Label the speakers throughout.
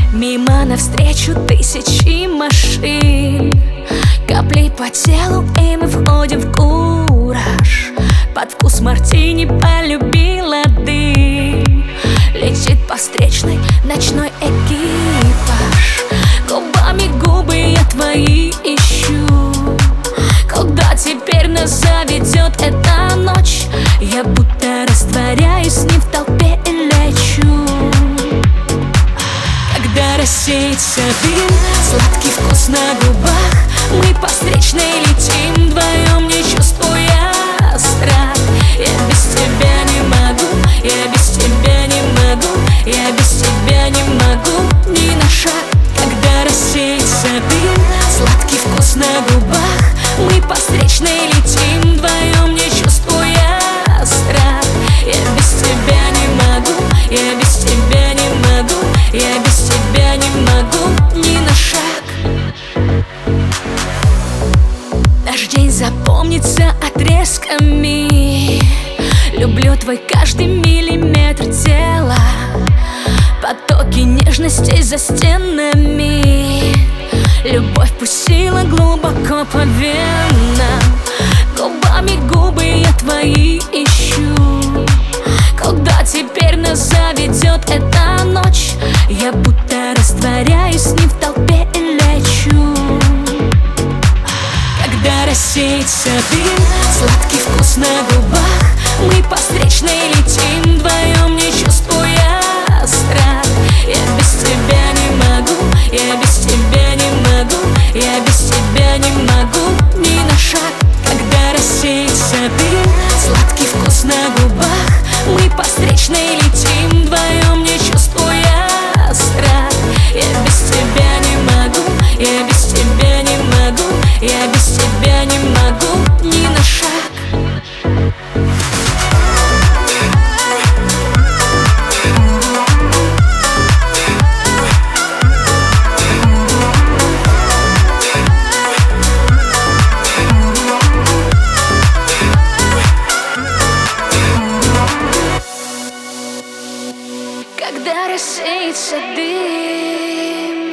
Speaker 1: Мимо навстречу тысячи машин, капли по телу, и мы входим в кураж. Под вкус мартини полюбила дым. Летит по встречной ночной экипаж. Губами губы я твои ищу. Куда теперь нас заведет эта ночь? Я будто растворяюсь не в толпе и лечу. Когда рассеется дым, сладкий вкус на губах, мы по встречной летим вдвоем, не чувствуя страх. Я без тебя не могу, я без тебя не могу, я без тебя не могу ни на шаг. Когда рассеется дым, сладкий вкус на губах, мы по встречной летим вдвоем, не чувствуя страх. Я без тебя не могу, я без тебя не могу, я без тебя не могу ни на шаг. Наш день запомнится отрезками. Люблю твой каждый миллиметр тела, потоки нежностей за стенами. Любовь пустила глубоко по венам. Губами губы я твои ищу. Куда теперь нас заведет эта ночь? Я будто растворяюсь не в толпе и лечу. Когда рассеется дым, сладкий вкус на губах, мы по встречной летим вдвоем, не чувствуя страх. Я без тебя не могу, я без тебя не могу, я без тебя не могу ни на шаг. Когда рассеется дым, сладкий вкус на губах, мы по встречной летим вдвоем, не чувствуя страх. Я без тебя не могу, я без тебя не могу, я без тебя не могу ни на шаг. Когда рассеется дым,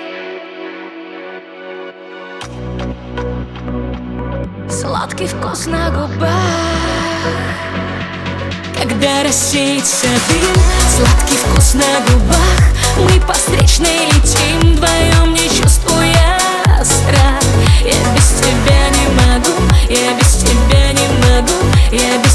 Speaker 1: сладкий вкус на губах. Когда рассеется дым, сладкий вкус на губах, мы по встречной летим вдвоем, не чувствуя страх. Я без тебя не могу, я без тебя не могу, я